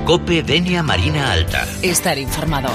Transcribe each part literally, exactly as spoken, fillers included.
COPE Denia Marina Alta. Estar informado.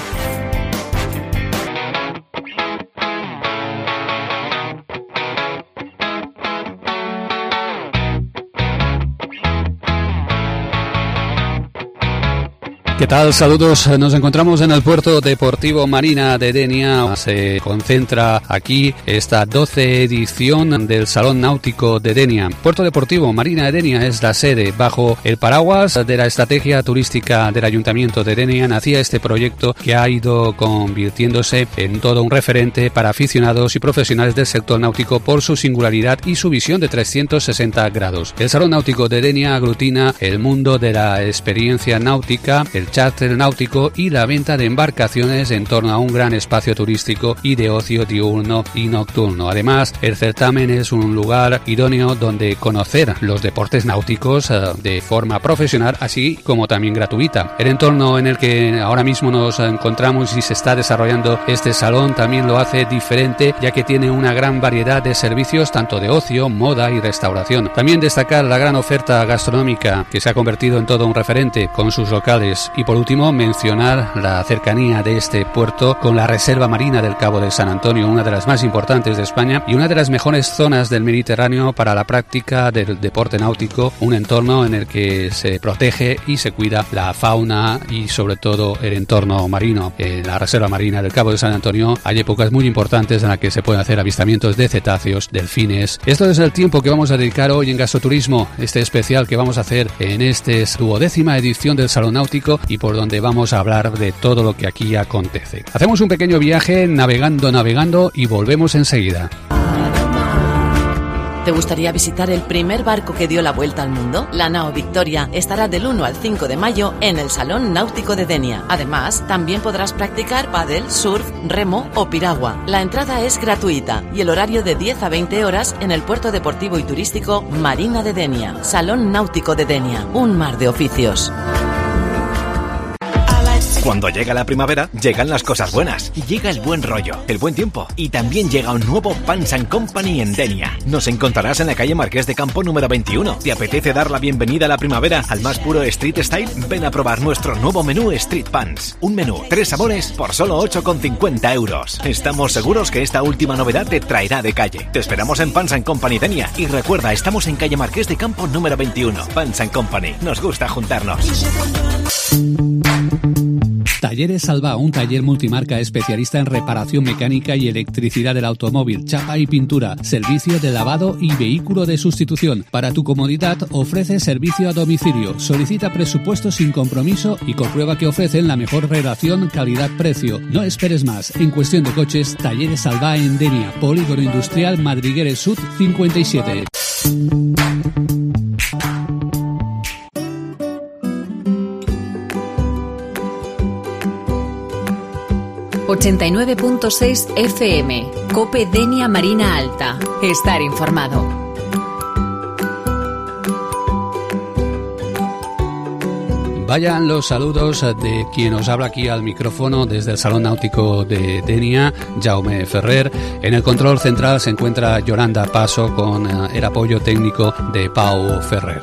¿Qué tal? Saludos. Nos encontramos en el Puerto Deportivo Marina de Denia. Se concentra aquí esta doce edición del Salón Náutico de Denia. Puerto Deportivo Marina de Denia es la sede. Bajo el paraguas de la estrategia turística del Ayuntamiento de Denia nacía este proyecto que ha ido convirtiéndose en todo un referente para aficionados y profesionales del sector náutico por su singularidad y su visión de trescientos sesenta grados. El Salón Náutico de Denia aglutina el mundo de la experiencia náutica, el charter náutico y la venta de embarcaciones en torno a un gran espacio turístico y de ocio diurno y nocturno. Además, el certamen es un lugar idóneo donde conocer los deportes náuticos uh, de forma profesional, así como también gratuita. El entorno en el que ahora mismo nos encontramos y se está desarrollando este salón también lo hace diferente, ya que tiene una gran variedad de servicios tanto de ocio, moda y restauración. También destacar la gran oferta gastronómica que se ha convertido en todo un referente con sus locales. Y por último, mencionar la cercanía de este puerto con la Reserva Marina del Cabo de San Antonio, una de las más importantes de España y una de las mejores zonas del Mediterráneo para la práctica del deporte náutico, un entorno en el que se protege y se cuida la fauna y sobre todo el entorno marino. En la Reserva Marina del Cabo de San Antonio hay épocas muy importantes en las que se pueden hacer avistamientos de cetáceos, delfines. Esto es el tiempo que vamos a dedicar hoy en Gastroturismo, este especial que vamos a hacer en esta duodécima edición del Salón Náutico y por donde vamos a hablar de todo lo que aquí acontece. Hacemos un pequeño viaje navegando, navegando y volvemos enseguida. ¿Te gustaría visitar el primer barco que dio la vuelta al mundo? La nao Victoria estará del uno al cinco de mayo en el Salón Náutico de Denia. Además, también podrás practicar pádel, surf, remo o piragua. La entrada es gratuita y el horario de diez a veinte horas en el Puerto Deportivo y Turístico Marina de Denia. Salón Náutico de Denia, un mar de oficios. Cuando llega la primavera, llegan las cosas buenas. Llega el buen rollo, el buen tiempo. Y también llega un nuevo Pans and Company en Denia. Nos encontrarás en la calle Marqués de Campo número veintiuno. ¿Te apetece dar la bienvenida a la primavera al más puro street style? Ven a probar nuestro nuevo menú Street Pans. Un menú, tres sabores por solo ocho con cincuenta euros. Estamos seguros que esta última novedad te traerá de calle. Te esperamos en Pans and Company Denia. Y recuerda, estamos en calle Marqués de Campo número veintiuno. Pans and Company. Nos gusta juntarnos. Talleres Salva, un taller multimarca especialista en reparación mecánica y electricidad del automóvil, chapa y pintura, servicio de lavado y vehículo de sustitución. Para tu comodidad ofrece servicio a domicilio. Solicita presupuesto sin compromiso y comprueba que ofrecen la mejor relación calidad-precio. No esperes más. En cuestión de coches, Talleres Salva en Denia, Polígono Industrial Madrigueres Sud cincuenta y siete. ochenta y nueve punto seis F M, COPE Denia Marina Alta. Estar informado. Vayan los saludos de quien os habla aquí al micrófono desde el Salón Náutico de Denia, Jaume Ferrer. En el control central se encuentra Yolanda Paso con el apoyo técnico de Pau Ferrer.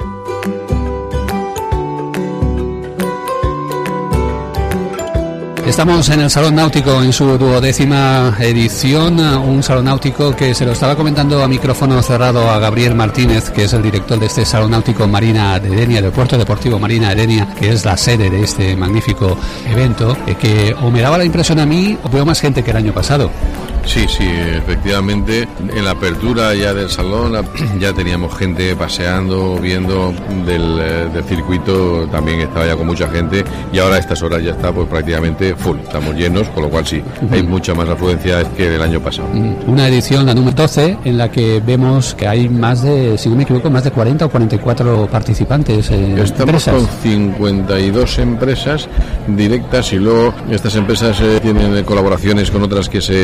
Estamos en el Salón Náutico en su duodécima edición, un Salón Náutico que se lo estaba comentando a micrófono cerrado a Gabriel Martínez, que es el director de este Salón Náutico Marina de Denia, del Puerto Deportivo Marina de Denia, que es la sede de este magnífico evento, que o me daba la impresión a mí, o veo más gente que el año pasado. Sí, sí, efectivamente, en la apertura ya del salón ya teníamos gente paseando, viendo del, del circuito, también estaba ya con mucha gente y ahora a estas horas ya está pues prácticamente full, estamos llenos, con lo cual sí, uh-huh. hay mucha más afluencia que del año pasado. Una edición, la número doce, en la que vemos que hay más de, si no me equivoco, más de cuarenta o cuarenta y cuatro participantes. Eh, Estamos empresas. con cincuenta y dos empresas directas y luego estas empresas eh, tienen colaboraciones con otras que se les anexan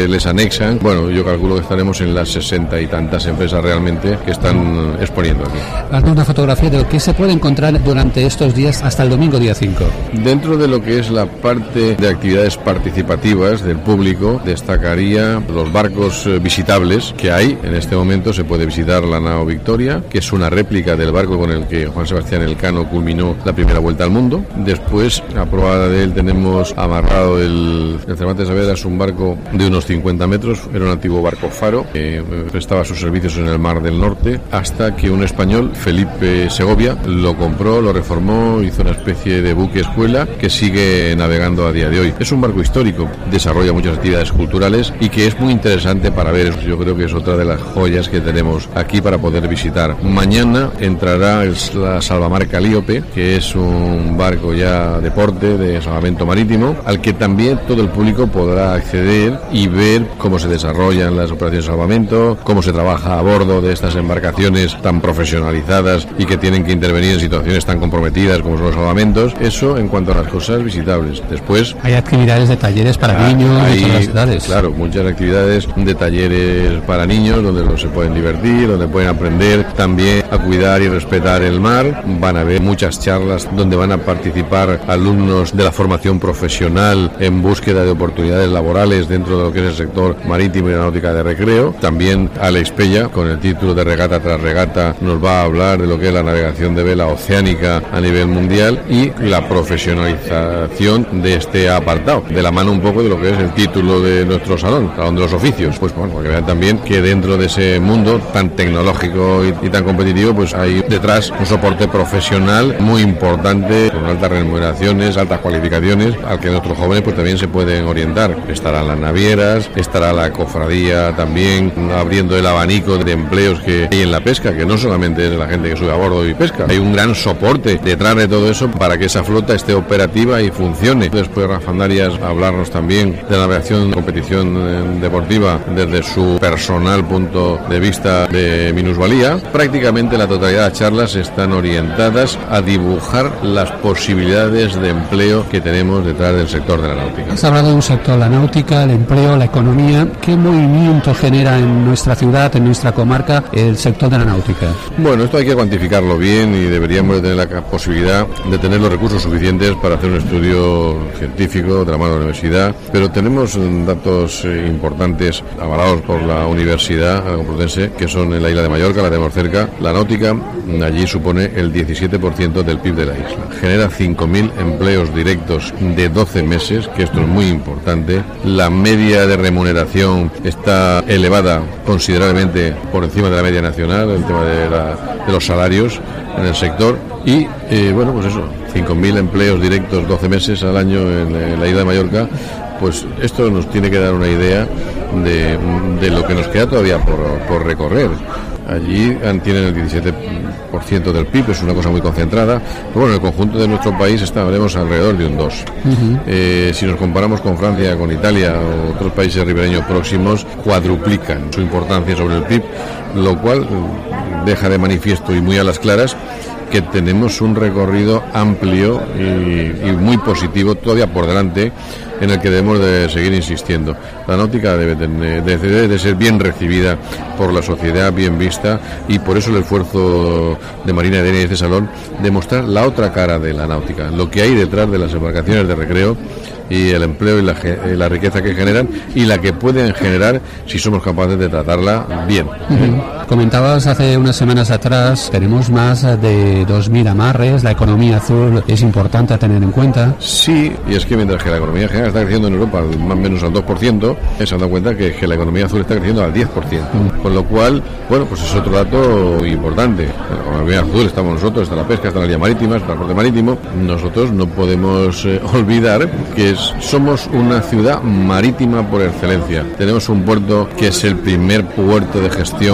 Nexan. Bueno, yo calculo que estaremos en las sesenta y tantas empresas realmente que están exponiendo aquí. Hazme una fotografía de lo que se puede encontrar durante estos días hasta el domingo día cinco. Dentro de lo que es la parte de actividades participativas del público, destacaría los barcos visitables que hay. En este momento se puede visitar la nao Victoria, que es una réplica del barco con el que Juan Sebastián Elcano culminó la primera vuelta al mundo. Después, a prueba de él, tenemos amarrado el, el Cervantes Saavedra, es un barco de unos cincuenta metros, era un antiguo barco faro, que prestaba sus servicios en el Mar del Norte, hasta que un español, Felipe Segovia, lo compró, lo reformó, hizo una especie de buque escuela que sigue navegando a día de hoy. Es un barco histórico, desarrolla muchas actividades culturales y que es muy interesante para ver. Yo creo que es otra de las joyas que tenemos aquí para poder visitar. Mañana entrará la Salvamar Calíope, que es un barco ya deporte de salvamento marítimo, al que también todo el público podrá acceder y ver cómo se desarrollan las operaciones de salvamento, cómo se trabaja a bordo de estas embarcaciones tan profesionalizadas y que tienen que intervenir en situaciones tan comprometidas como son los salvamentos. Eso en cuanto a las cosas visitables. Después hay actividades de talleres para ah, niños hay, de todas las edades. Claro, muchas actividades de talleres para niños donde se pueden divertir, donde pueden aprender también a cuidar y respetar el mar. Van a haber muchas charlas donde van a participar alumnos de la formación profesional en búsqueda de oportunidades laborales dentro de lo que es el sector marítimo y la náutica de recreo. También Alex Pella, con el título de Regata tras Regata, nos va a hablar de lo que es la navegación de vela oceánica a nivel mundial y la profesionalización de este apartado, de la mano un poco de lo que es el título de nuestro salón, Salón de los Oficios. Pues bueno, porque vean también que dentro de ese mundo tan tecnológico y, y tan competitivo, pues hay detrás un soporte profesional muy importante, con altas remuneraciones, altas cualificaciones, al que nuestros jóvenes pues también se pueden orientar. Estarán las navieras, estará la cofradía también abriendo el abanico de empleos que hay en la pesca, que no solamente es la gente que sube a bordo y pesca, hay un gran soporte detrás de todo eso para que esa flota esté operativa y funcione. Después Rafa Andarias a hablarnos también de la navegación, competición deportiva desde su personal punto de vista de minusvalía. Prácticamente la totalidad de las charlas están orientadas a dibujar las posibilidades de empleo que tenemos detrás del sector de la náutica. Has hablado de un sector, la náutica, el empleo, la economía. ¿Qué movimiento genera en nuestra ciudad, en nuestra comarca, el sector de la náutica? Bueno, esto hay que cuantificarlo bien y deberíamos tener la posibilidad de tener los recursos suficientes para hacer un estudio científico de la mano de la universidad, pero tenemos datos importantes avalados por la Universidad Complutense, que son en la isla de Mallorca, la tenemos cerca. La náutica allí supone el diecisiete por ciento del P I B de la isla. Genera cinco mil empleos directos de doce meses, que esto es muy importante. La media de remuneración está elevada considerablemente por encima de la media nacional, el tema de, la, de los salarios en el sector. Y, eh, bueno, pues eso, cinco mil empleos directos doce meses al año en, en la isla de Mallorca. Pues esto nos tiene que dar una idea de, de lo que nos queda todavía por, por recorrer. Allí tienen el diecisiete por ciento del P I B, es una cosa muy concentrada. Pero bueno, en el conjunto de nuestro país estaremos alrededor de un dos. Uh-huh. Eh, si nos comparamos con Francia, con Italia o otros países ribereños próximos, cuadruplican su importancia sobre el P I B, lo cual deja de manifiesto y muy a las claras que tenemos un recorrido amplio y, y muy positivo todavía por delante, en el que debemos de seguir insistiendo. La náutica debe de, de, de ser bien recibida por la sociedad, bien vista, y por eso el esfuerzo de Marina de Denia y este salón de mostrar la otra cara de la náutica, lo que hay detrás de las embarcaciones de recreo y el empleo y la, la riqueza que generan y la que pueden generar si somos capaces de tratarla bien. Uh-huh. Comentabas hace unas semanas atrás, tenemos más de dos mil amarres, la economía azul es importante a tener en cuenta. Sí, y es que mientras que la economía general está creciendo en Europa más o menos al dos por ciento, se han dado cuenta que, que la economía azul está creciendo al diez por ciento. Uh-huh. Con lo cual, bueno, pues es otro dato importante. La economía azul, estamos nosotros, está la pesca, está la línea marítima, está el transporte marítimo. Nosotros no podemos eh, olvidar que somos una ciudad marítima por excelencia. Tenemos un puerto que es el primer puerto de gestión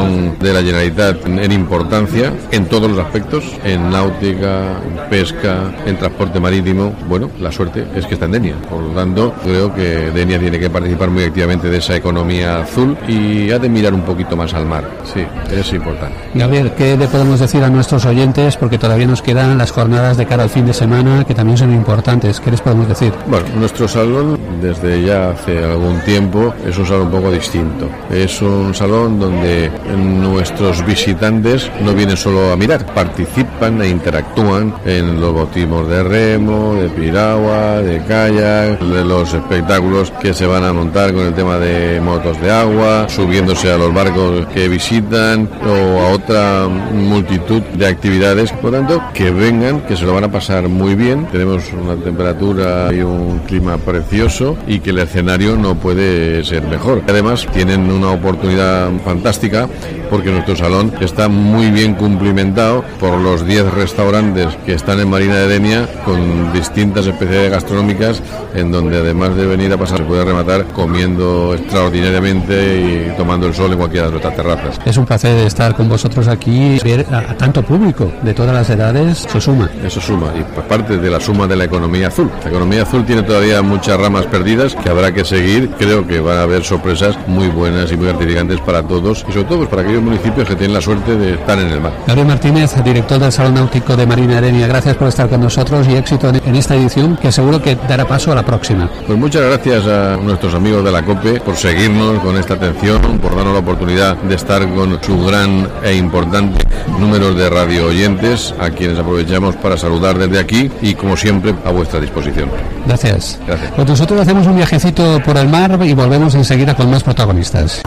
de la Generalitat en importancia, en todos los aspectos, en náutica, en pesca, en transporte marítimo. Bueno, la suerte es que está en Denia. Por lo tanto, creo que Denia tiene que participar muy activamente de esa economía azul y ha de mirar un poquito más al mar. Sí, es importante. Gabriel, ¿qué le podemos decir a nuestros oyentes? Porque todavía nos quedan las jornadas de cara al fin de semana, que también son importantes. ¿Qué les podemos decir? Bueno, nuestro salón, desde ya hace algún tiempo, es un salón un poco distinto. Es un salón donde nuestros visitantes no vienen solo a mirar, participan e interactúan en los bautismos de remo, de piragua, de kayak, de los espectáculos que se van a montar con el tema de motos de agua, subiéndose a los barcos que visitan o a otra multitud de actividades. Por lo tanto, que vengan, que se lo van a pasar muy bien. Tenemos una temperatura y un clima precioso y que el escenario no puede ser mejor. Además, tienen una oportunidad fantástica porque nuestro salón está muy bien cumplimentado por los diez restaurantes que están en Marina de Denia con distintas especialidades gastronómicas, en donde además de venir a pasar se puede rematar comiendo extraordinariamente y tomando el sol en cualquiera de nuestras terrazas. Es un placer estar con vosotros aquí, ver a, a tanto público de todas las edades. Eso suma. Eso suma, y parte de la suma de la economía azul. La economía azul tiene todavía muchas ramas perdidas que habrá que seguir. Creo que van a haber sorpresas muy buenas y muy gratificantes para todos, y sobre todo pues, para aquellos municipios que tienen la suerte de estar en el mar. Gabriel Martínez, director del Salón Náutico de Marina de Denia, gracias por estar con nosotros y éxito en esta edición, que seguro que dará paso a la próxima. Pues muchas gracias a nuestros amigos de la COPE por seguirnos con esta atención, por darnos la oportunidad de estar con su gran e importante número de radio oyentes, a quienes aprovechamos para saludar desde aquí y, como siempre, a vuestra disposición. Gracias. Gracias. Pues nosotros hacemos un viajecito por el mar y volvemos enseguida con más protagonistas.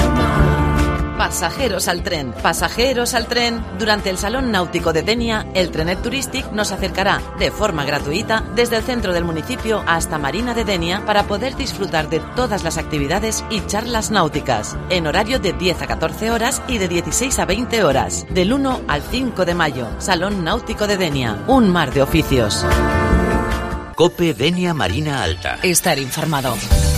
Pasajeros al tren, pasajeros al tren. Durante el Salón Náutico de Denia, el Trenet Turístic nos acercará de forma gratuita desde el centro del municipio hasta Marina de Denia para poder disfrutar de todas las actividades y charlas náuticas, en horario de diez a catorce horas y de dieciséis a veinte horas, del uno al cinco de mayo. Salón Náutico de Denia, un mar de oficios. COPE Denia Marina Alta. Estar informado.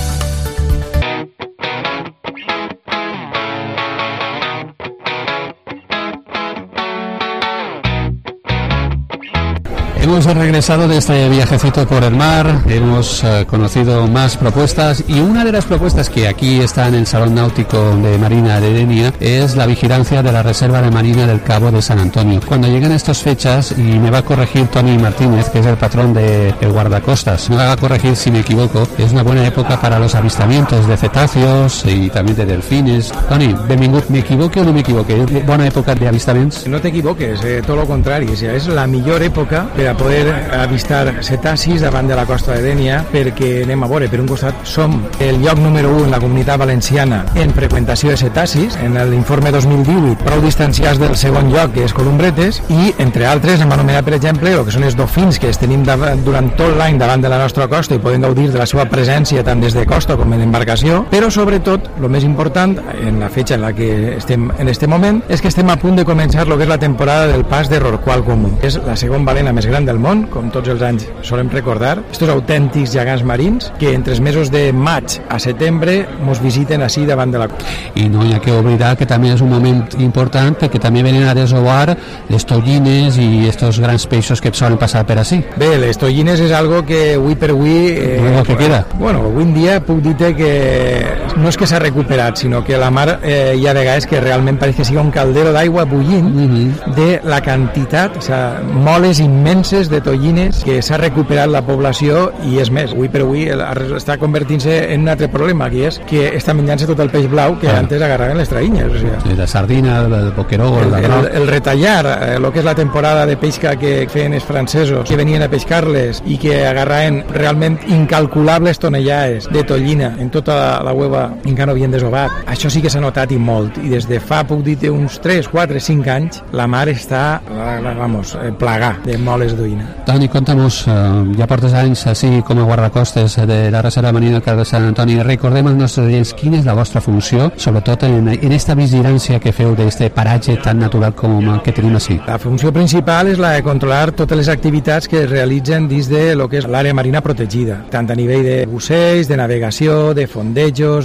Hemos regresado de este viajecito por el mar, hemos uh, conocido más propuestas y una de las propuestas que aquí está en el Salón Náutico de Marina de Denia es la vigilancia de la Reserva de Marina del Cabo de San Antonio. Cuando lleguen estas fechas, y me va a corregir Toni Martínez, que es el patrón del de guardacostas, me va a corregir si me equivoco, es una buena época para los avistamientos de cetáceos y también de delfines. Toni, benvingut, me equivoque o no me equivoque? És bona època d'avistaments? No t'equivoques, eh, tot el contrari, o sigui, és la millor època per a poder avistar cetacis davant de la costa de Denia, perquè anem a veure, per un costat som el lloc número u en la Comunitat Valenciana en freqüentació de cetacis, en l'informe dos mil divuit, prou distanciats del segon lloc, que és Columbretes, i entre altres hem anomenat, per exemple, el que són els dofins, que els tenim davant, durant tot l'any davant de la nostra costa i podem gaudir de la seva presència tant des de costa com en embarcació, però sobretot, el més important, en la fetxa en la que estem en este moment, és que estem a punt de començar el que és la temporada del pas de rorqual comú. És la segon balena més gran del món, com tots els anys solem recordar, estos autèntics gegants marins que entre els mesos de maig a setembre mos visiten així davant de la costa. I no hi ha que oblidar que també és un moment important perquè també venen a desovar les tollines i estos grans peixos que solen passar per així. Bé, les tollines és algo que avui per avui... Eh, no que queda. Bueno, avui en dia puc dir-te que no és que s'ha recuperat, sinó que la mar eh, hi ha vegades que realment pareix que siga un caldero d'aigua bullint mm-hmm. de la quantitat, o sea, moles immenses de tollines que s'ha recuperat la població i és més, avui per avui està convertint-se en un altre problema, que és que està menjant-se tot el peix blau que ah. antes agarraven les traïnyes. O sigui. Sí, la sardina, el boqueró, el, el, el, el retallar, eh, el que és la temporada de pesca que feien els francesos, que venien a pescar-les i que agarraven realment incalculables tonellades de tollina en tota la, la hueva encara no havien desovat. Això sí que s'ha notat i molt, i des de fa, puc dir-te, uns tres, quatre, cinc anys, la mar està, vamos, plagà de moles d'oïna. Toni, conta'mos, uh, ja portes anys així com a guardacostes de la Reserva Marina del Cabo de Sant Antoni. Recordem als nostres oients quina és la vostra funció, sobretot en, en esta vigilància que feu d'este paratge tan natural com el que tenim així. La funció principal és la de controlar totes les activitats que es realitzen dins de lo que és l'àrea marina protegida, tant a nivell de busseig, de navegació, de fondejos,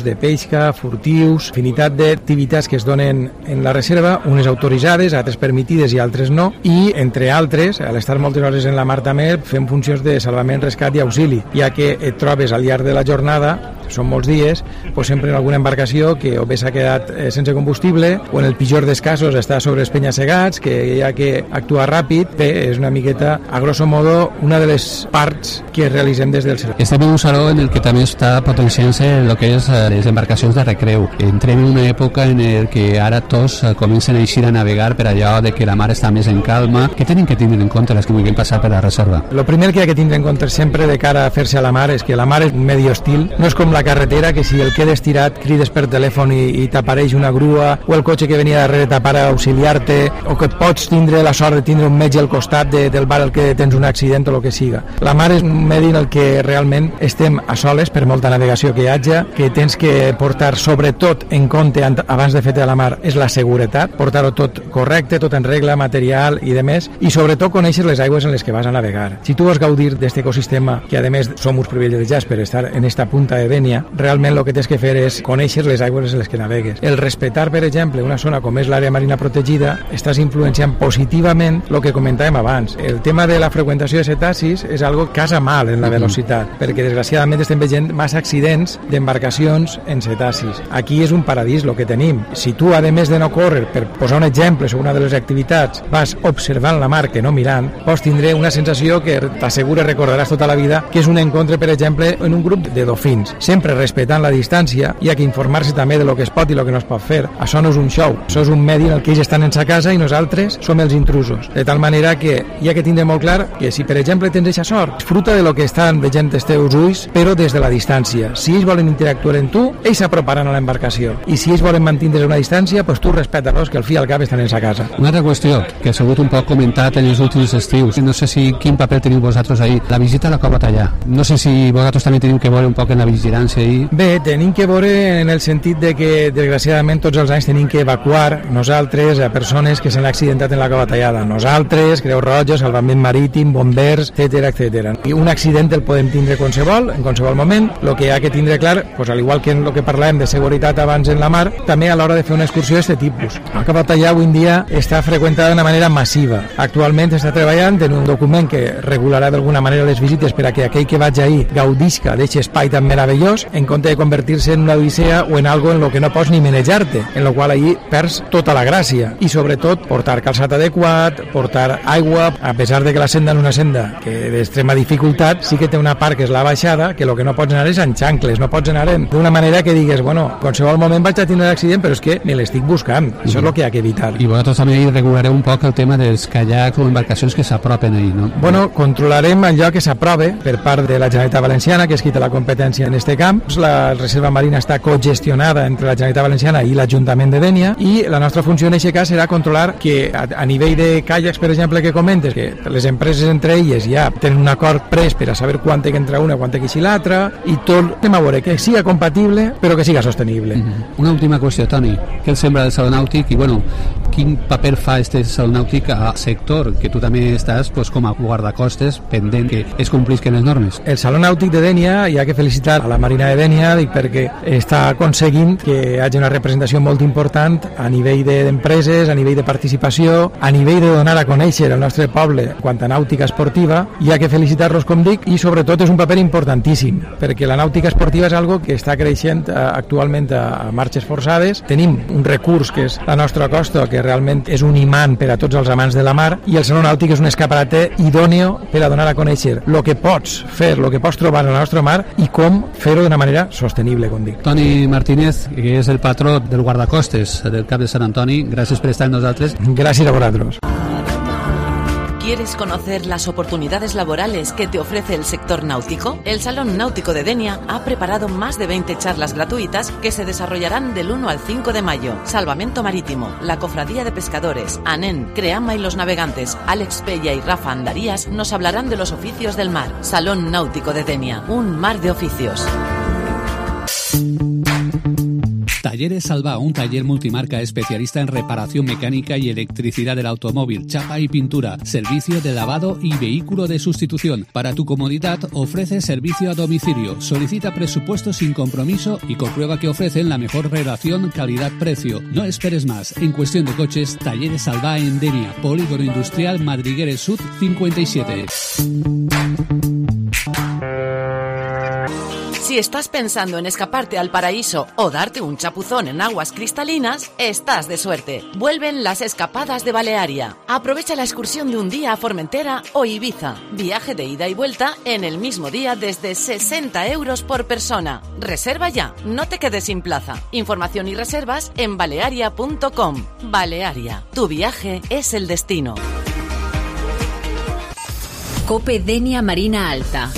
de pesca, furtius, infinitat d'activitats que es donen en la reserva, unes autoritzades, altres permitides i altres no, i entre altres, a l'estar moltes hores en la mar també, fem funcions de salvament, rescat i auxili, ja que et trobes al llarg de la jornada, són molts dies, pues sempre en alguna embarcació que o bé s'ha quedat eh, sense combustible o en el pitjor dels casos està sobre els penya-segats, que hi ha que actuar ràpid. Bé, és una miqueta, a grosso modo, una de les parts que realitzem des del servei. Estem en un saló en el que també està potenciant-se el que és les embarcacions de recreu. Entrem en una època en el que ara tots comencen a eixir a navegar per allò de que la mar està més en calma. Què tenen que tindre en compte les que vulguin passar per la reserva? Lo primer que hi ha que tindre en compte sempre de cara a fer-se a la mar és que la mar és un medi hostil, no és com la carretera que si el quedes tirat crides per telèfon i, i t'apareix una grua, o el cotxe que venia darrere t'apara a auxiliar-te, o que pots tindre la sort de tindre un metge al costat de, del bar al que tens un accident o el que siga. La mar és un medi en el que realment estem a soles per molta navegació que hi hagi, que tens que portar sobretot en compte abans de fer-te a la mar és la seguretat, portar-ho tot correcte, tot en regla, material i de més, i sobretot conèixer les aigües en les que vas a navegar. Si tu vols gaudir d'aquest ecosistema, que a més som uns privilegiats per estar en esta punta de Dénia, realment el que tens que fer és conèixer les aigües en les que navegues. El respetar, per exemple, una zona com és l'àrea marina protegida, estàs influenciant positivament el que comentàvem abans. El tema de la freqüentació de cetacis és algo que casa mal en la velocitat, perquè desgraciadament estem veient massa accidents d'embarcacions en cetacis. Aquí és un paradís el que tenim. Si tu, a més de no córrer, per posar un exemple sobre una de les activitats, vas observant la mar que no mirant, pots tindre una sensació que t'assegura, recordaràs tota la vida, que és un encontre, per exemple, en un grup de dofins. Sempre respectant la distància, hi ha que informar-se també de lo que es pot i lo que no es pot fer. Això no és un show, això és un medi en el que ells estan en sa casa i nosaltres som els intrusos. De tal manera que hi ha que tindre molt clar que si, per exemple, tens aquesta sort, disfruta de lo que estan veient els teus ulls, però des de la distància. Si ells volen interactuar amb tu, ells s'aproparan a l'embarcació. I si ells volen mantenir una distància, pues tu respeta-los, que al fi i al cap estan en sa casa. Una altra qüestió que ha sigut un poc comentat en els últims estius, no sé si quin paper teniu vosaltres ahí, la visita a la Cova Tallà. No sé si vosaltres també teniu que veure un poc en la vigilància ahí. Bé, tenim que veure en el sentit de que desgraciadament tots els anys tenim que evacuar nosaltres a persones que s'han accidentat en la Cova Tallada. Nosaltres, Creu Roja, Salvament Marítim, bombers, etcètera, etcètera. I un accident el podem tindre qualsevol, en qualsevol moment. El que hi ha que tindre clar, pues, al igual que en el que parlàvem de seguretat abans en la mar, també a l'hora de fer una excursió d'aquest tipus. La Cova Tallà avui en dia està freqüentada d'una manera massiva. Actualment està treballant en un document que regularà d'alguna manera les visites per a que aquell que vagi ahir gaudisca d'aquest espai tan meravellós, en compte de convertir-se en una odissea o en algo en lo que no pots ni manejar-te, en lo qual allí perds tota la gràcia. I sobretot portar calçat adequat, portar aigua, a pesar de que la senda és una senda que d'extrema dificultat, sí que té una part que és la baixada, que el que no pots anar és en xancles, no pots anar d'una manera que digues, bueno, en qualsevol moment vaig a tindre l'accident, però és que me l'estic buscant. Mm. Això és el que hi ha que evitar. I vosaltres també regulareu un poc el tema dels caiacs o embarcacions que s'apropen ahí, no? Bueno, controlarem allò que s'aprove per part de la Generalitat Valenciana, que és qui té la competència en este camp. La reserva marina està cogestionada entre la Generalitat Valenciana i l'Ajuntament de Dénia, i la nostra funció en aquest cas serà controlar que a, a nivell de caiacs, per exemple, que comentes, que les empreses entre elles ja tenen un acord pres per a saber quan té que entrar una, quan té que eixir l'altra, i tot anem a veure que siga compatible però que siga sostenible. Mm-hmm. Una última qüestió, Toni, què el sembra del Saló Nàutic i, bueno, quin paper fa este Saló Nàutic a sector, que tu també estàs pues, com a guardacostes pendent que es complisquen les normes? El Saló Nàutic de Dénia, hi ha que felicitar a la Marina de Dénia, dic, perquè està aconseguint que hi hagi una representació molt important a nivell d'empreses, a nivell de participació, a nivell de donar a conèixer el nostre poble quant a nàutica esportiva. Hi ha que felicitar-los, com dic, i sobretot és un paper importantíssim, perquè la nàutica esportiva és algo que està creixent eh, actualment a, a marxes forçades. Tenim un recurs que és la nostra costa, que realment és un imant per a tots els amants de la mar, i el Saló Nàutic és un escaparate idòneo per a donar a conèixer el que pots fer, el que pots trobar a la nostra mar i com fer-ho d'una manera sostenible, com dic. Toni Martínez, que és el patró del guardacostes del Cap de Sant Antoni, gràcies per estar amb nosaltres. Gràcies a vosaltres. ¿Quieres conocer las oportunidades laborales que te ofrece el sector náutico? El Salón Náutico de Dénia ha preparado más de veinte charlas gratuitas que se desarrollarán del uno al cinco de mayo. Salvamento Marítimo, la Cofradía de Pescadores, ANEN, Creama y los Navegantes, Alex Pella y Rafa Andarías nos hablarán de los oficios del mar. Salón Náutico de Dénia, un mar de oficios. Talleres Salva, un taller multimarca especialista en reparación mecánica y electricidad del automóvil, chapa y pintura, servicio de lavado y vehículo de sustitución. Para tu comodidad ofrece servicio a domicilio. Solicita presupuesto sin compromiso y comprueba que ofrecen la mejor relación calidad-precio. No esperes más. En cuestión de coches, Talleres Salva en Denia, Polígono Industrial Madrigueres Sud cincuenta y siete. Si estás pensando en escaparte al paraíso o darte un chapuzón en aguas cristalinas, estás de suerte. Vuelven las escapadas de Balearia. Aprovecha la excursión de un día a Formentera o Ibiza. Viaje de ida y vuelta en el mismo día desde sesenta euros por persona. Reserva ya, no te quedes sin plaza. Información y reservas en balearia punto com. Balearia, tu viaje es el destino. COPE Denia Marina Alta.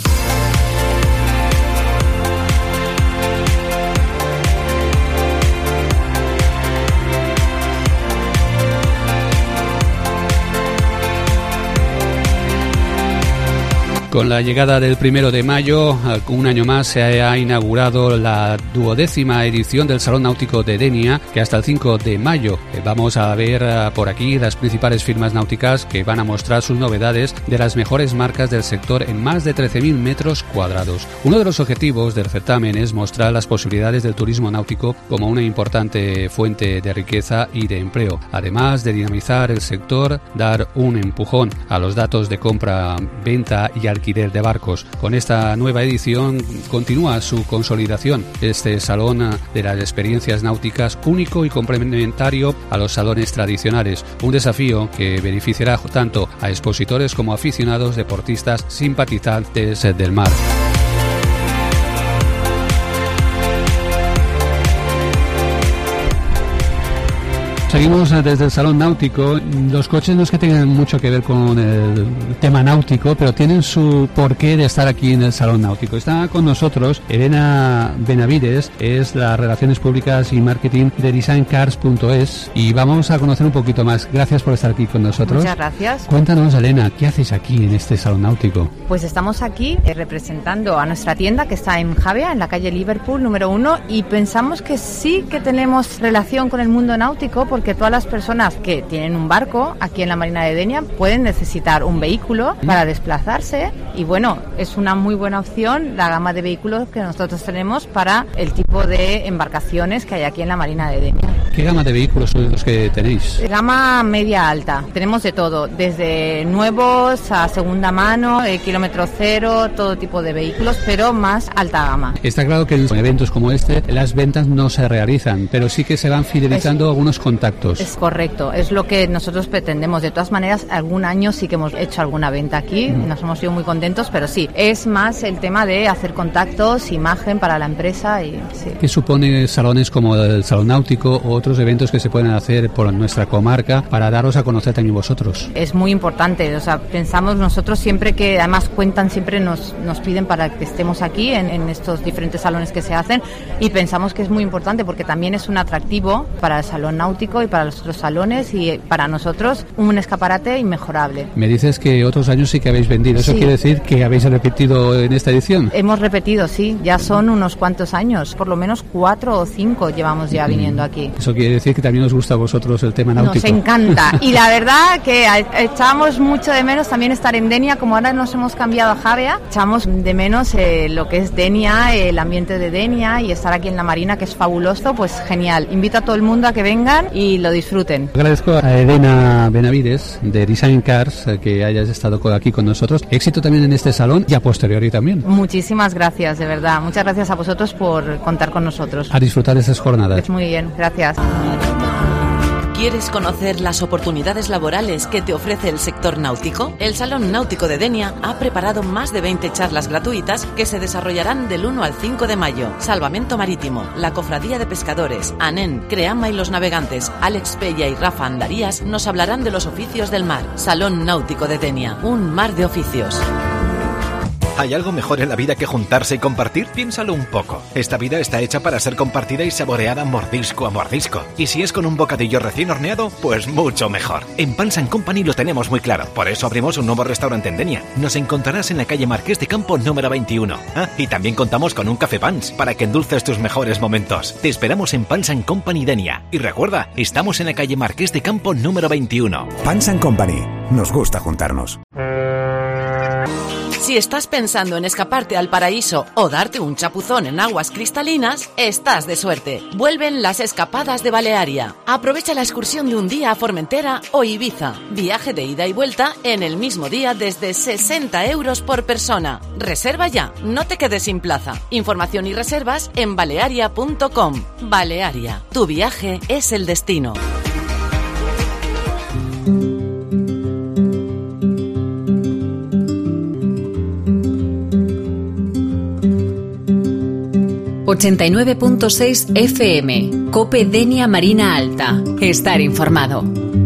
Con la llegada del primero de mayo, un año más se ha inaugurado la duodécima edición del Salón Náutico de Denia, que hasta el cinco de mayo vamos a ver por aquí las principales firmas náuticas que van a mostrar sus novedades de las mejores marcas del sector en más de trece mil metros cuadrados. Uno de los objetivos del certamen es mostrar las posibilidades del turismo náutico como una importante fuente de riqueza y de empleo, además de dinamizar el sector, dar un empujón a los datos de compra, venta y alquiler de barcos. Con esta nueva edición continúa su consolidación. Este salón de las experiencias náuticas único y complementario a los salones tradicionales. Un desafío que beneficiará tanto a expositores como a aficionados, deportistas, simpatizantes del mar. Seguimos desde el Salón Náutico. Los coches no es que tengan mucho que ver con el tema náutico, pero tienen su porqué de estar aquí en el Salón Náutico. Está con nosotros Elena Benavides, es las Relaciones Públicas y Marketing de design cars punto es, y vamos a conocer un poquito más. Gracias por estar aquí con nosotros. Muchas gracias. Cuéntanos, Elena, ¿qué hacéis aquí en este Salón Náutico? Pues estamos aquí eh, representando a nuestra tienda que está en Javea, en la calle Liverpool número uno, y pensamos que sí que tenemos relación con el mundo náutico, porque todas las personas que tienen un barco aquí en la Marina de Denia pueden necesitar un vehículo para desplazarse, y bueno, es una muy buena opción la gama de vehículos que nosotros tenemos para el tipo de embarcaciones que hay aquí en la Marina de Denia. ¿Qué gama de vehículos son los que tenéis? Gama media alta, tenemos de todo, desde nuevos a segunda mano, eh, kilómetro cero, todo tipo de vehículos, pero más alta gama. Está claro que en eventos como este las ventas no se realizan, pero sí que se van fidelizando es, algunos contactos. Es correcto, es lo que nosotros pretendemos. De todas maneras, algún año sí que hemos hecho alguna venta aquí, mm. nos hemos sido muy contentos, pero sí, es más el tema de hacer contactos, imagen para la empresa. Y sí. ¿Qué supone salones como el Salón Náutico o otros eventos que se pueden hacer por nuestra comarca para daros a conocer también vosotros? Es muy importante, o sea, pensamos nosotros siempre que, además cuentan, siempre nos, nos piden para que estemos aquí en, en estos diferentes salones que se hacen, y pensamos que es muy importante porque también es un atractivo para el Salón Náutico y para los otros salones, y para nosotros un escaparate inmejorable. Me dices que otros años sí que habéis vendido, ¿eso sí quiere decir que habéis repetido en esta edición? Hemos repetido, sí, ya son unos cuantos años, por lo menos cuatro o cinco llevamos ya viniendo aquí. Eso quiere decir que también os gusta a vosotros el tema náutico. Nos encanta, y la verdad que echábamos mucho de menos también estar en Denia, como ahora nos hemos cambiado a Javea, echamos de menos eh, lo que es Denia, el ambiente de Denia, y estar aquí en la Marina, que es fabuloso. Pues genial, invito a todo el mundo a que vengan y lo disfruten. Agradezco a Elena Benavides de Design Cars que hayas estado aquí con nosotros. Éxito también en este salón y a posteriori también. Muchísimas gracias, de verdad. Muchas gracias a vosotros por contar con nosotros. A disfrutar de esas jornadas. Muy bien, gracias. ¿Quieres conocer las oportunidades laborales que te ofrece el sector náutico? El Salón Náutico de Denia ha preparado más de veinte charlas gratuitas que se desarrollarán del uno al cinco de mayo. Salvamento Marítimo, la Cofradía de Pescadores, ANEN, Creama y los Navegantes, Alex Pella y Rafa Andarías nos hablarán de los oficios del mar. Salón Náutico de Denia, un mar de oficios. ¿Hay algo mejor en la vida que juntarse y compartir? Piénsalo un poco. Esta vida está hecha para ser compartida y saboreada mordisco a mordisco. Y si es con un bocadillo recién horneado, pues mucho mejor. En Pans and Company lo tenemos muy claro. Por eso abrimos un nuevo restaurante en Denia. Nos encontrarás en la calle Marqués de Campo número veintiuno. Ah, y también contamos con un Café Pans para que endulces tus mejores momentos. Te esperamos en Pans and Company Denia. Y recuerda, estamos en la calle Marqués de Campo número veintiuno. Pans and Company. Nos gusta juntarnos. Si estás pensando en escaparte al paraíso o darte un chapuzón en aguas cristalinas, estás de suerte. Vuelven las escapadas de Balearia. Aprovecha la excursión de un día a Formentera o Ibiza. Viaje de ida y vuelta en el mismo día desde sesenta euros por persona. Reserva ya, no te quedes sin plaza. Información y reservas en balearia punto com. Balearia, tu viaje es el destino. ochenta y nueve punto seis F M, COPE Denia Marina Alta. Estar informado.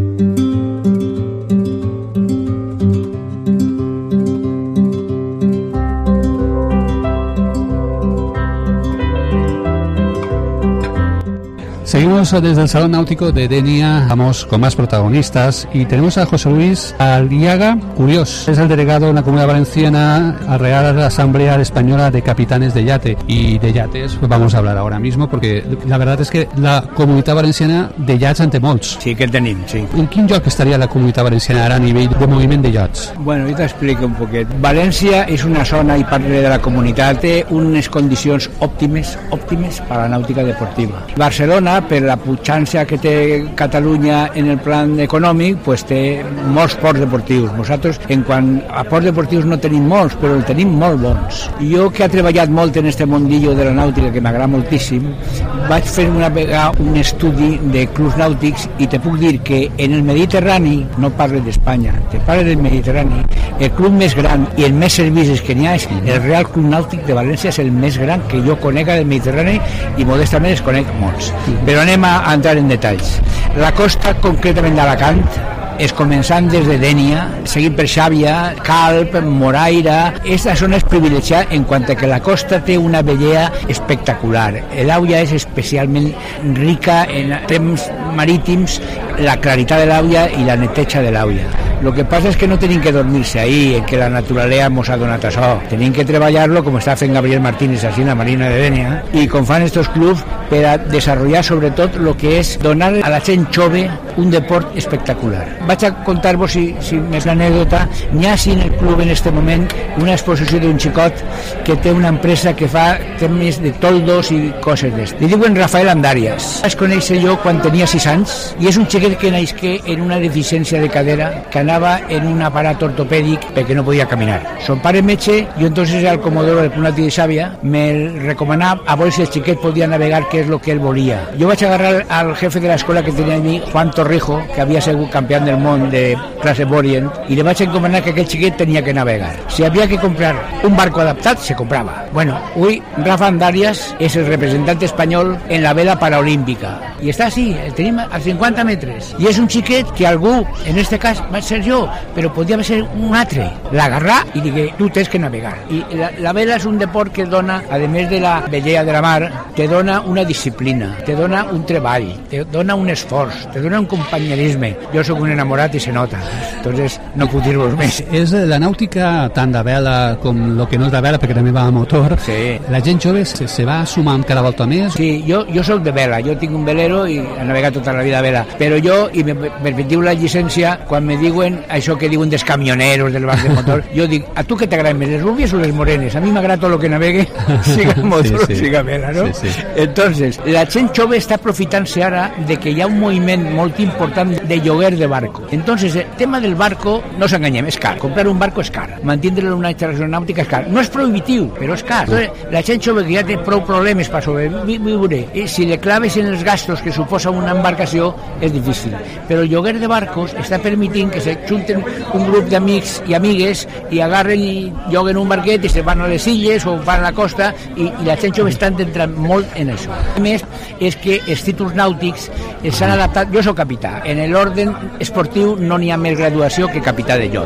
Seguimos desde el Salón Náutico de Denia, vamos con más protagonistas y tenemos a José Luis Aliaga Curiós, es el delegado en la Comunidad Valenciana a Real Asamblea Española de Capitanes de Yate, y de yates pues vamos a hablar ahora mismo porque la verdad és que la Comunitat Valenciana de yachts en té molts. Sí que el tenim, sí. En quin lloc estaria la Comunitat Valenciana ara a nivell de moviment de yachts? Bueno, jo t'explico un poquet. València és una zona i part de la comunitat té unes condicions òptimes, òptimes per a la nàutica deportiva. Barcelona, per la puixància que té Catalunya en el plan econòmic, pues té molts ports deportius. Nosaltres, en quant a ports deportius no tenim molts, però el tenim molt bons. Jo, que he treballat molt en este mundillo de la nàutica, que m'agrada moltíssim, vaig fer una vegada un estudi de clubs nàutics i te puc dir que en el Mediterrani, no parle d'Espanya, te parle del Mediterrani, el club més gran i el més servicis que n'hi ha és el Real Club Nàutic de València, és el més gran que jo conega del Mediterrani i modestament es conec molts. Però anem a entrar en detalls. La costa, concretament d'Alacant, és començant des de Dènia, seguint per Xàbia, Calp, Moraira. Esta zona és privilegiada en quant a que la costa té una bellea espectacular. L'àuia és especialment rica en temps marítims, la claritat de l'àuia i la neteja de l'àuia. Lo que passa és que no tenim que dormir-se ahí, en que la naturalesa mos ha donat això. Tenim que treballar-lo, com està fent Gabriel Martínez així en la Marina de Dènia, i com fan estos clubs per a desenvolupar sobretot lo que és donar a la gent jove un deport espectacular. Vaig a contar-vos, si, si més l'anècdota, n'hi ha sí en el club en este moment una exposició d'un xicot que té una empresa que fa temes de toldos i coses d'est. Li diuen Rafael Andàrias. Vaig conèixer jo quan tenia sis anys i és un xiquet que naixqué en una deficiència de cadera, que anava en un aparat ortopèdic perquè no podia caminar. Son pare metge, jo entonces era el comodoro del Club Nàutic de Xàbia, me recomanava a veure si el xiquet podia navegar, que és el que ell volia. Jo vaig agarrar al jefe de l'escola que tenia a mi, Juan Torrijo, que havia sigut campió del món de classe Borient, i li vaig encomanar que aquell xiquet tenia que navegar. Si havia que comprar un barco adaptat, se comprava. Bueno, avui Rafa Andàrias és el representant espanyol en la vela paraolímpica. I està així, el tenim a cinquanta metres. I és un xiquet que algú, en este cas va ser jo, però podia ser un altre. L'agarrà i digué, tu tens que navegar. I la, la vela és un deport que dona, a més de la bellea de la mar, te dona una disciplina, te dona un treball, te dona un esforç, te dona un companyerisme. Jo sóc un enamorat i se nota, entonces no puc dir-vos més. És la nàutica tant de vela com el que no és de vela, perquè també va a motor. Sí. La gent jove se, se va sumant cada volta més. Sí, jo, jo sóc de vela, jo tinc un velero i he navegat tota la vida a vela, però jo, i me permetiu la llicència, quan me diuen això que diuen dels camioneros, del bar de motor, jo dic, a tu què t'agraden més, les rubies o les morenes? A mi m'agrada tot el que navegue, siga motor sí, sí. o siga vela, no? Sí, sí. Entonces, la gent jove està aprofitant-se ara de que hi ha un moviment molt important de lloguer de barco. Entonces, el tema del barco, no s'enganyem, és car. Comprar un barco és car. Mantindre una instalació nàutica és car. No és prohibitiu, però és car. Entonces, la gent jove que ja té prou problemes per sobreviure, i si le claves en els gastos que suposa una embarcació, és difícil. Però el lloguer de barcos està permitint que se junten un grup d'amics i amigues i agarren i lloguen un barquet i se van a les illes o van a la costa i, i la gent jove està entrant molt en això. A més, és que els títols nàutics s'han adaptat. Jo soc capità. En l'ordre esportiu no n'hi ha més graduació que capità de iot.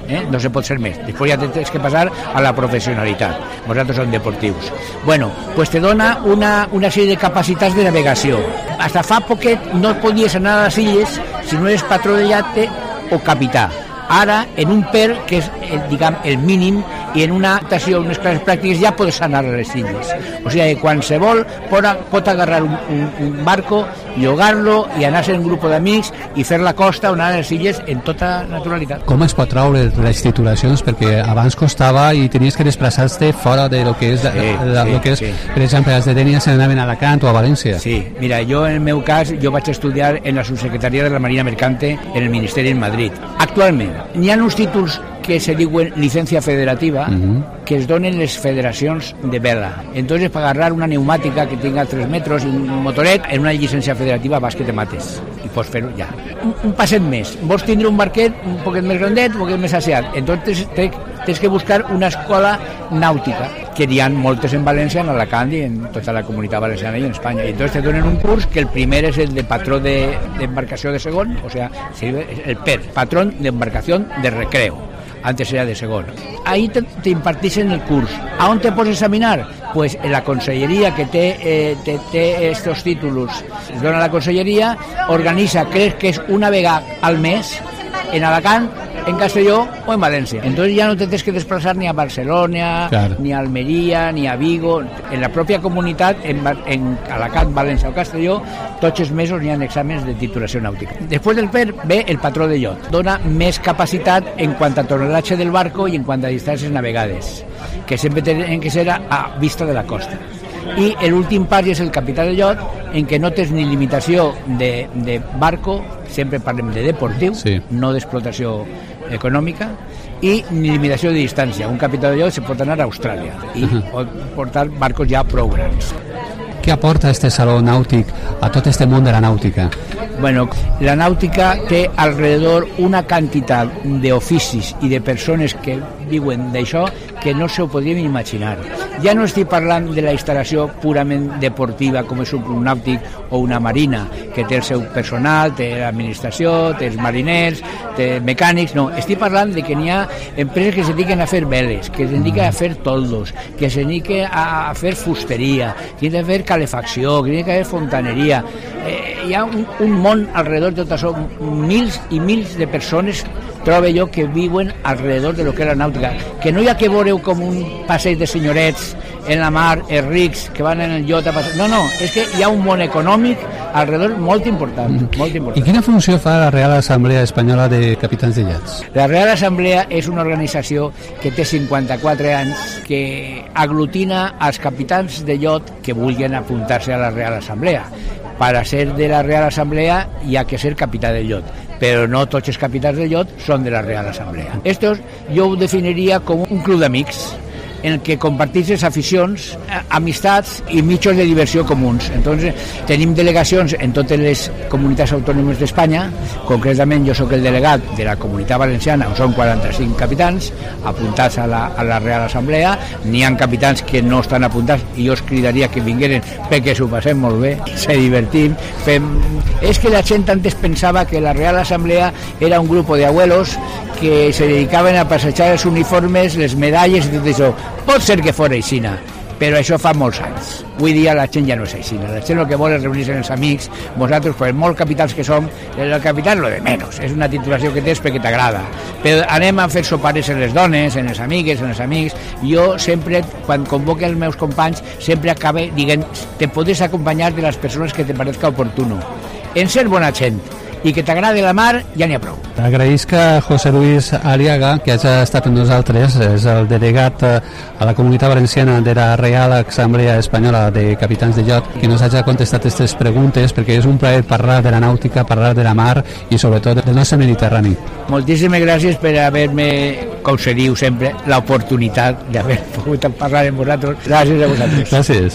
eh? No se pot ser més. Després ja tens que passar a la professionalitat. Vosaltres som deportius. Bueno, pues te dona una, una sèrie de capacitats de navegació. Hasta fa poquet no podies anar a les illes si no eres patró de llate o capità. Ara, en un per, que és, eh, diguem, el mínim, i en una actuació, unes classes pràctiques, ja podes anar a les illes. O sigui, qualsevol pot, pot agarrar un, un, un barco, llogar-lo i anar-se en un grup d'amics i fer la costa o anar a les illes en tota naturalitat. Com es pot traure les titulacions? Perquè abans costava i tenies que desplaçar-te fora de lo que és, sí, la, sí, lo que és sí. Per exemple, els de Dénia se n'anaven a Alacant o a València. Sí, mira, jo en el meu cas, jo vaig estudiar en la subsecretaria de la Marina Mercante en el Ministeri en Madrid. Actualment, n'hi ha uns títols que se diuen licencia federativa, uh-huh, que es donen les federacions de vela. Entonces, para agarrar una neumàtica que tenga tres metros i un motoret, en una llicència federativa vas que te mates i pots fer-ho ja. Un, un passet més. Vols tindre un barquet un poquet més grandet, un poquet més asseat. Entonces, te, tens que buscar una escola nàutica, que hi ha moltes en València, en Alacant i en tota la comunitat valenciana i en Espanya. I entonces te donen un curs que el primer és el de patró d'embarcació de, de segon, o sea, el P E R, patrón de embarcación de recreo. Antes era de segon. Ahí te, te impartixen el curs. ¿A on te pots examinar? Pues en la conselleria que té, eh, té, té estos títulos, es dona la conselleria, organitza, crec que és una vegada al mes, en Alacant, en Castelló o en València. Entonces ya no te tienes que desplazar ni a Barcelona, claro, ni a Almería, ni a Vigo. En la propia comunitat, en, en Alacant, València o Castelló, tots els mesos hi ha exàmens de titulació nàutica. Després del P E R ve el patró de llot. Dona més capacitat en quant a tonatge del barco i en quant a distàncies navegades, que sempre tenen que ser a vista de la costa. I l'últim pas és el capità de llot, en què no tens ni limitació de, de barco, sempre parlem de deportiu, sí, no d'explotació econòmica, i ni limitació de distància. Un capità de llot se pot anar a Austràlia i uh-huh, pot portar barcos ja prou grans. Què aporta este saló nàutic a tot este món de la nàutica? Bueno, la nàutica té alrededor una quantitat d'oficis i de persones que viuen d'això que no se ho podríem imaginar. Ja no estic parlant de la instal·lació purament deportiva com és un club nàutic o una marina, que té el seu personal, té l'administració, té els mariners, té mecànics, no, estic parlant de que n'hi ha empreses que se dediquen a fer veles, que se dediquen a fer toldos, que se dediquen a fer fusteria, que se dediquen a fer calefacció, que se dediquen a fer fontaneria. Eh, hi ha un, un món alrededor de tot això, mils i mils de persones trobo jo que viuen alrededor de lo que és la nàutica, que no hi ha que veure com un passeig de senyorets en la mar, els rics que van en el iot a passar, no, no, és que hi ha un món econòmic alrededor molt important, mm. molt important. I quina funció fa la Real Assemblea Espanyola de Capitans de Llats? La Real Assemblea és una organització que té cinquanta-quatre anys, que aglutina als capitans de iot que vulguin apuntar-se a la Real Assemblea. Para ser de la Real Asamblea hi ha que ser capità del iot, però no tots els capitans del iot són de la Real Asamblea. Estos jo ho definiria com un club d'amics en el que compartís aficions, amistats i mitjos de diversió comuns. Entonces, tenim delegacions en totes les comunitats autònomes d'Espanya. Concretament, jo sóc el delegat de la Comunitat Valenciana, on són quaranta-cinc capitans apuntats a la, a la Real Assemblea. N'hi ha capitans que no estan apuntats i jo els cridaria que vingueren perquè s'ho passem molt bé, se divertim. Fem... És que la gent antes pensava que la Real Assemblea era un grup de abuelos que se dedicaven a passejar els uniformes, les medalles i tot això. Pot ser que fos aixina, però això fa molts anys. Avui dia la gent ja no és aixina. La gent el que vol és reunir-se amb els amics. Vosaltres, per molt capitals que som, el capital lo de menys. És una titulació que tens perquè t'agrada. Però anem a fer sopares en les dones, en les amigues, en els amics. Jo sempre, quan convoque els meus companys, sempre acabe dient te podes acompanyar de les persones que te parezca oportuno. En ser bona gent i que t'agradi la mar, ja n'hi ha prou. Agraïsc a José Luis Aliaga, que ha estat amb nosaltres, és el delegat a la Comunitat Valenciana de la Real Assemblea Espanyola de Capitans de Iot, que nos hagi contestat aquestes preguntes, perquè és un plaer parlar de la nàutica, parlar de la mar i sobretot del nostre Mediterrani. Moltíssimes gràcies per haver-me concedido sempre l'oportunitat d'haver pogut parlar amb vosaltres. Gràcies a vosaltres. Gràcies.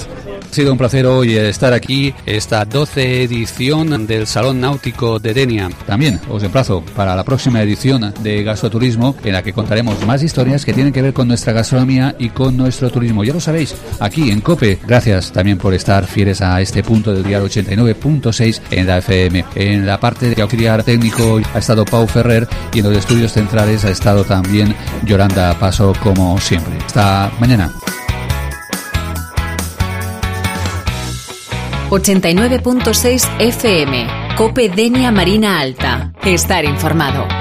Ha sido un placer hoy estar aquí, esta doce edición del Salón Náutico de Denia. También os emplazo para la próxima edición de Gastroturismo, en la que contaremos más historias que tienen que ver con nuestra gastronomía y con nuestro turismo. Ya lo sabéis, aquí en COPE. Gracias también por estar fieles a este punto del dial ochenta y nueve punto seis en la F M. En la parte de auxiliar técnico ha estado Pau Ferrer y en los estudios centrales ha estado también Yolanda Paso, como siempre. Hasta mañana. ochenta y nueve punto seis F M, COPE Denia Marina Alta. Estar informado.